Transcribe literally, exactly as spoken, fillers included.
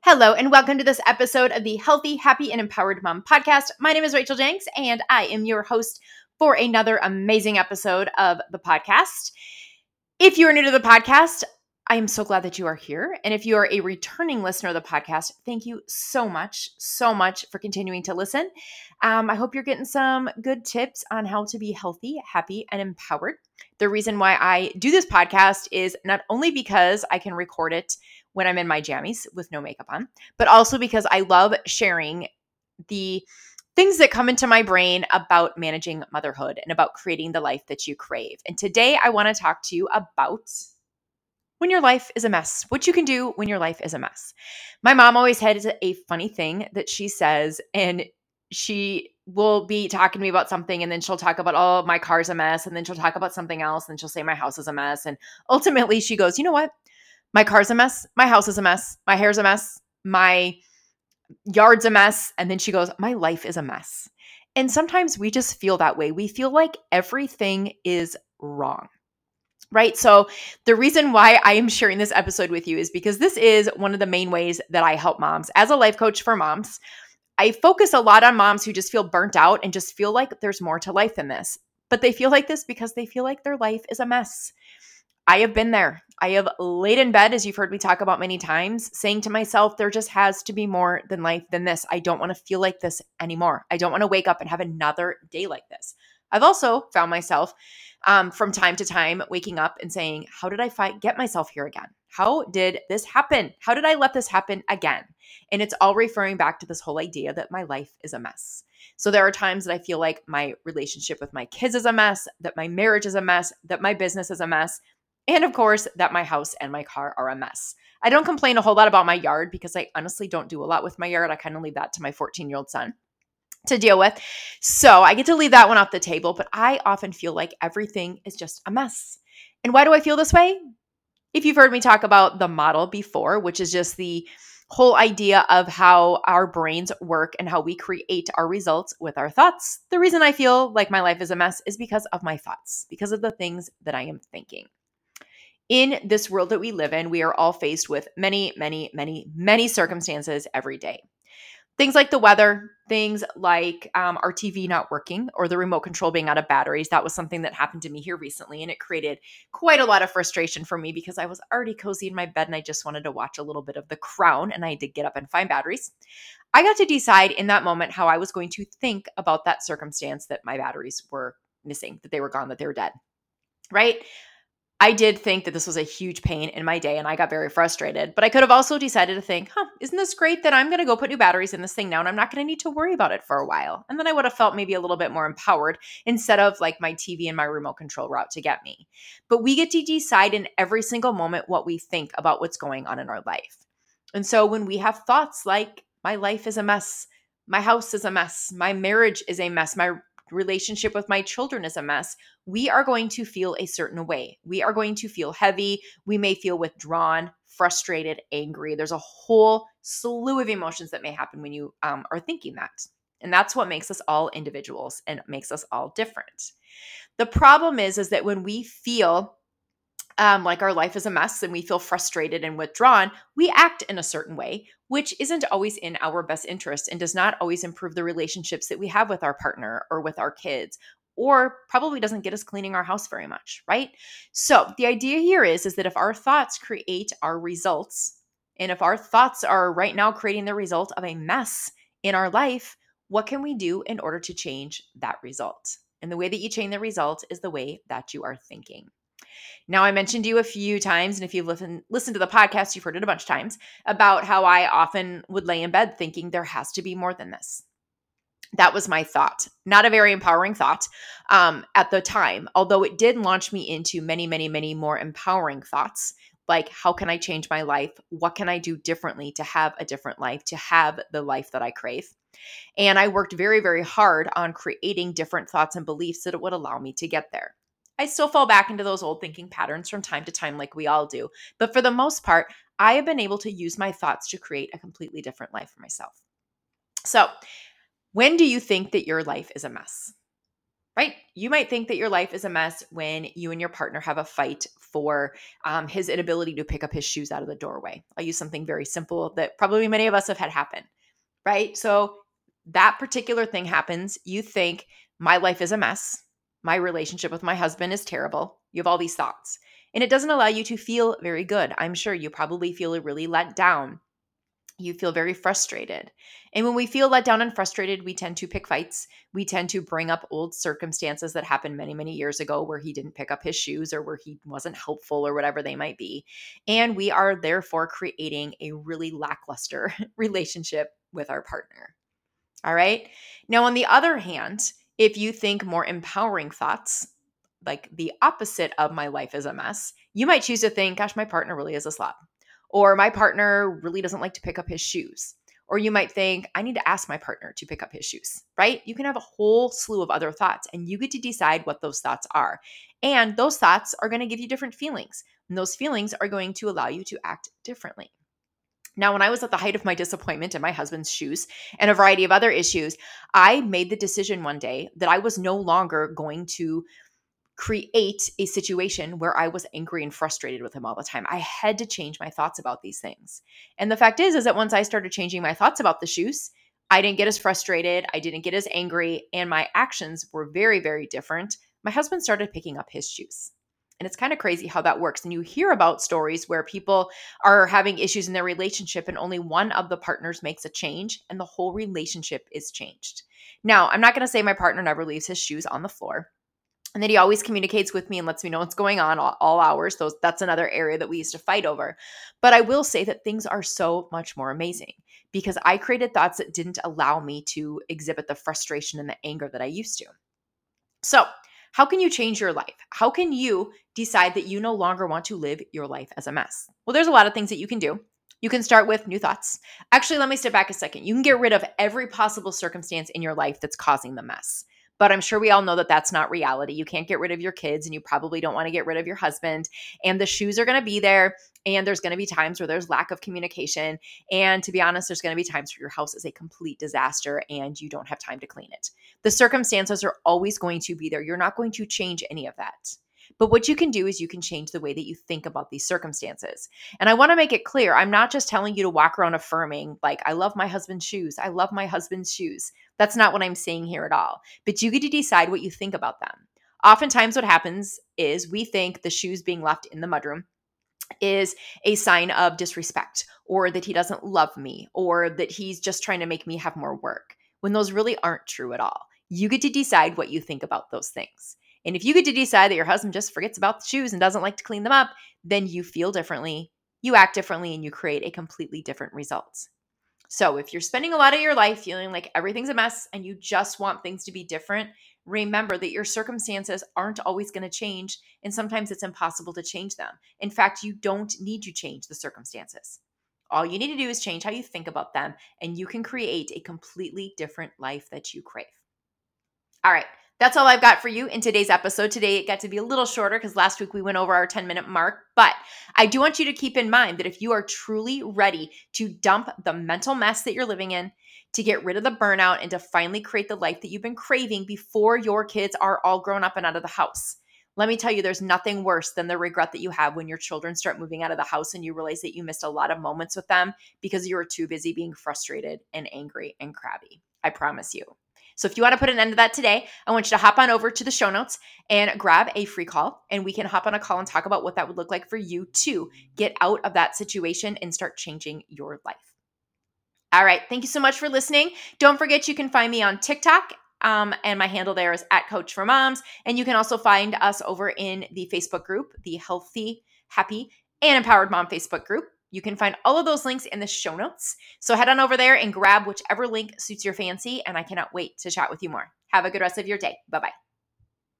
Hello, and welcome to this episode of the Healthy, Happy, and Empowered Mom podcast. My name is Rachel Jenks, and I am your host for another amazing episode of the podcast. If you are new to the podcast, I am so glad that you are here. And if you are a returning listener of the podcast, thank you so much, so much for continuing to listen. Um, I hope you're getting some good tips on how to be healthy, happy, and empowered. The reason why I do this podcast is not only because I can record it when I'm in my jammies with no makeup on, but also because I love sharing the things that come into my brain about managing motherhood and about creating the life that you crave. And today I want to talk to you about when your life is a mess, what you can do when your life is a mess. My mom always had a funny thing that she says, and she will be talking to me about something, and then she'll talk about, oh, my car's a mess, and then she'll talk about something else, and she'll say my house is a mess. And ultimately she goes, you know what? My car's a mess. My house is a mess. My hair's a mess. My yard's a mess. And then she goes, my life is a mess. And sometimes we just feel that way. We feel like everything is wrong. Right? So the reason why I am sharing this episode with you is because this is one of the main ways that I help moms. As a life coach for moms, I focus a lot on moms who just feel burnt out and just feel like there's more to life than this. But they feel like this because they feel like their life is a mess. I have been there. I have laid in bed, as you've heard me talk about many times, saying to myself, there just has to be more than life than this. I don't want to feel like this anymore. I don't want to wake up and have another day like this. I've also found myself um, from time to time waking up and saying, how did I fight, get myself here again? How did this happen? How did I let this happen again? And it's all referring back to this whole idea that my life is a mess. So there are times that I feel like my relationship with my kids is a mess, that my marriage is a mess, that my business is a mess, and of course, that my house and my car are a mess. I don't complain a whole lot about my yard because I honestly don't do a lot with my yard. I kind of leave that to my fourteen-year-old son to deal with. So I get to leave that one off the table, but I often feel like everything is just a mess. And why do I feel this way? If you've heard me talk about the model before, which is just the whole idea of how our brains work and how we create our results with our thoughts, the reason I feel like my life is a mess is because of my thoughts, because of the things that I am thinking. In this world that we live in, we are all faced with many, many, many, many circumstances every day. Things like the weather, things like um, our T V not working or the remote control being out of batteries. That was something that happened to me here recently, and it created quite a lot of frustration for me because I was already cozy in my bed and I just wanted to watch a little bit of The Crown, and I did get up and find batteries. I got to decide in that moment how I was going to think about that circumstance that my batteries were missing, that they were gone, that they were dead, right? I did think that this was a huge pain in my day and I got very frustrated, but I could have also decided to think, huh, isn't this great that I'm going to go put new batteries in this thing now and I'm not going to need to worry about it for a while. And then I would have felt maybe a little bit more empowered instead of like my T V and my remote control route to get me. But we get to decide in every single moment what we think about what's going on in our life. And so when we have thoughts like, my life is a mess, my house is a mess, my marriage is a mess, my relationship with my children is a mess, we are going to feel a certain way. We are going to feel heavy. We may feel withdrawn, frustrated, angry. There's a whole slew of emotions that may happen when you um, are thinking that. And that's what makes us all individuals and makes us all different. The problem is, is that when we feel um, like our life is a mess and we feel frustrated and withdrawn, we act in a certain way, which isn't always in our best interest and does not always improve the relationships that we have with our partner or with our kids, or probably doesn't get us cleaning our house very much, right? So the idea here is, is that if our thoughts create our results, and if our thoughts are right now creating the result of a mess in our life, what can we do in order to change that result? And the way that you change the result is the way that you are thinking. Now, I mentioned to you a few times, and if you've listened, listened to the podcast, you've heard it a bunch of times, about how I often would lay in bed thinking there has to be more than this. That was my thought. Not a very empowering thought um, at the time, although it did launch me into many, many, many more empowering thoughts. Like, how can I change my life? What can I do differently to have a different life, to have the life that I crave? And I worked very, very hard on creating different thoughts and beliefs that would allow me to get there. I still fall back into those old thinking patterns from time to time, like we all do. But for the most part, I have been able to use my thoughts to create a completely different life for myself. So, when do you think that your life is a mess? right? You might think that your life is a mess when you and your partner have a fight for um, his inability to pick up his shoes out of the doorway. I'll use something very simple that probably many of us have had happen, right? So that particular thing happens. You think, my life is a mess. My relationship with my husband is terrible. You have all these thoughts. And it doesn't allow you to feel very good. I'm sure you probably feel really let down. You feel very frustrated. And when we feel let down and frustrated, we tend to pick fights. We tend to bring up old circumstances that happened many, many years ago where he didn't pick up his shoes or where he wasn't helpful or whatever they might be. And we are therefore creating a really lackluster relationship with our partner. All right. Now, on the other hand, if you think more empowering thoughts, like the opposite of my life is a mess, you might choose to think, gosh, my partner really is a slob. Or my partner really doesn't like to pick up his shoes. Or you might think, I need to ask my partner to pick up his shoes, right? You can have a whole slew of other thoughts and you get to decide what those thoughts are. And those thoughts are going to give you different feelings. And those feelings are going to allow you to act differently. Now, when I was at the height of my disappointment in my husband's shoes and a variety of other issues, I made the decision one day that I was no longer going to create a situation where I was angry and frustrated with him all the time. I had to change my thoughts about these things. And the fact is, is that once I started changing my thoughts about the shoes, I didn't get as frustrated. I didn't get as angry. And my actions were very, very different. My husband started picking up his shoes. And it's kind of crazy how that works. And you hear about stories where people are having issues in their relationship and only one of the partners makes a change and the whole relationship is changed. Now, I'm not going to say my partner never leaves his shoes on the floor and that he always communicates with me and lets me know what's going on all, all hours. Those, that's another area that we used to fight over. But I will say that things are so much more amazing because I created thoughts that didn't allow me to exhibit the frustration and the anger that I used to. So, how can you change your life? How can you decide that you no longer want to live your life as a mess? Well, there's a lot of things that you can do. You can start with new thoughts. Actually, let me step back a second. You can get rid of every possible circumstance in your life that's causing the mess. But I'm sure we all know that that's not reality. You can't get rid of your kids and you probably don't want to get rid of your husband. And the shoes are going to be there. And there's going to be times where there's lack of communication. And to be honest, there's going to be times where your house is a complete disaster and you don't have time to clean it. The circumstances are always going to be there. You're not going to change any of that. But what you can do is you can change the way that you think about these circumstances. And I want to make it clear, I'm not just telling you to walk around affirming, like, I love my husband's shoes. I love my husband's shoes. That's not what I'm saying here at all. But you get to decide what you think about them. Oftentimes what happens is we think the shoes being left in the mudroom is a sign of disrespect or that he doesn't love me or that he's just trying to make me have more work, when those really aren't true at all. You get to decide what you think about those things. And if you get to decide that your husband just forgets about the shoes and doesn't like to clean them up, then you feel differently, you act differently, and you create a completely different result. So if you're spending a lot of your life feeling like everything's a mess and you just want things to be different, remember that your circumstances aren't always going to change, and sometimes it's impossible to change them. In fact, you don't need to change the circumstances. All you need to do is change how you think about them, and you can create a completely different life that you crave. All right. That's all I've got for you in today's episode. Today, it got to be a little shorter because last week we went over our ten-minute mark. But I do want you to keep in mind that if you are truly ready to dump the mental mess that you're living in, to get rid of the burnout, and to finally create the life that you've been craving before your kids are all grown up and out of the house, let me tell you, there's nothing worse than the regret that you have when your children start moving out of the house and you realize that you missed a lot of moments with them because you were too busy being frustrated and angry and crabby. I promise you. So if you want to put an end to that today, I want you to hop on over to the show notes and grab a free call, and we can hop on a call and talk about what that would look like for you to get out of that situation and start changing your life. All right. Thank you so much for listening. Don't forget you can find me on TikTok, um, and my handle there is at Coach for Moms. And you can also find us over in the Facebook group, the Healthy, Happy, and Empowered Mom Facebook group. You can find all of those links in the show notes. So head on over there and grab whichever link suits your fancy, and I cannot wait to chat with you more. Have a good rest of your day. Bye-bye.